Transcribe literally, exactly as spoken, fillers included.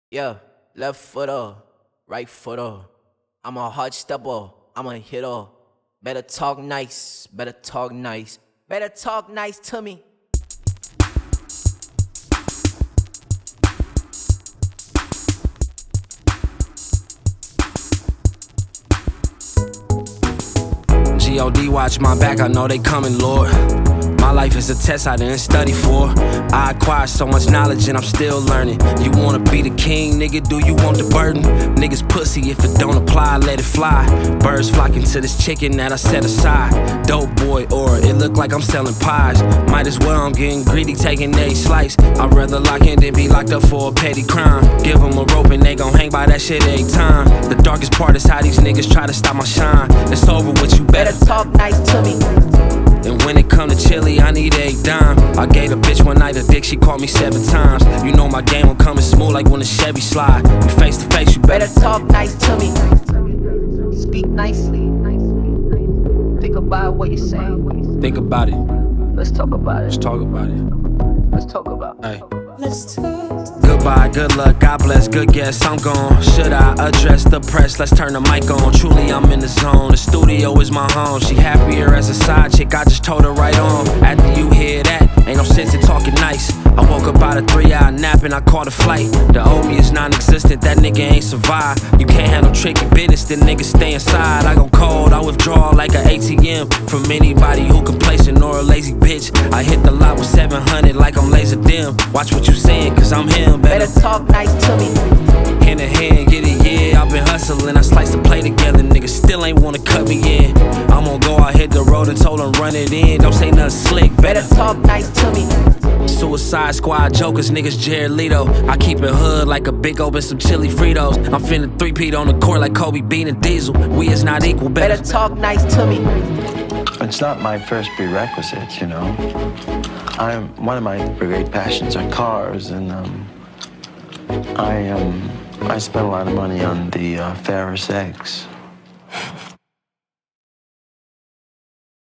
Yeah, left foot up, right foot up. I'm a hard stepper, I'm a hitter. Better talk nice, better talk nice, better talk nice to me. G O D watch my back, I know they coming, Lord. My life is a test I didn't study for. I acquired so much knowledge and I'm still learning. You wanna be the king, nigga, do you want the burden? Niggas pussy, if it don't apply, let it fly. Birds flocking to this chicken that I set aside. Dope boy aura, it look like I'm selling pies. Might as well, I'm getting greedy, taking a slice. I'd rather lock in than be locked up for a petty crime. Give them a rope and they gon' hang by that shit every time. The darkest part is how these niggas try to stop my shine. It's over with, you better Better talk nice to me. And when it come to chili, I need a dime. I gave a bitch one night a dick, she called me seven times. You know my game, I'm coming smooth like when a Chevy slide. You face to face, you better Better talk nice to me. Speak nicely. Think about what you say. think about it. Let's talk about Let's it. talk about it. Let's talk about it. Hey. Let's talk. Goodbye, good luck, God bless, good guess, I'm gone. Should I address the press? Let's turn the mic on. Truly, I'm in the zone. The studio is my home. She happier as a side chick, I just told her right on. After you hear that, ain't no sense in talking nice. I woke up out a three-hour nap and I caught a flight. The old me is non-existent, that nigga ain't survive. You can't handle tricky business, then niggas stay inside. I go cold, I withdraw like an A T M from anybody who complacent or a lazy bitch. I hit the lot with seven hundred like I'm laser dim. Watch what you saying, cause I'm him. Better, Better talk nice to me. hand in hand, get it, yeah. I've been hustling, I sliced the play together. Niggas still ain't wanna cut me in. I'm gonna go out, hit the road and told them run it in. Don't say nothing slick, better Better talk nice to me. Suicide Squad jokers, niggas Jared Leto. I keep it hood like a big open some chili Fritos. I'm finna three-peat on the court like Kobe beating Diesel. We is not equal, better, Better talk nice to me. It's not my first prerequisite, you know. I'm one of my great passions are cars, and um, I um, I spent a lot of money on the uh, Ferris X.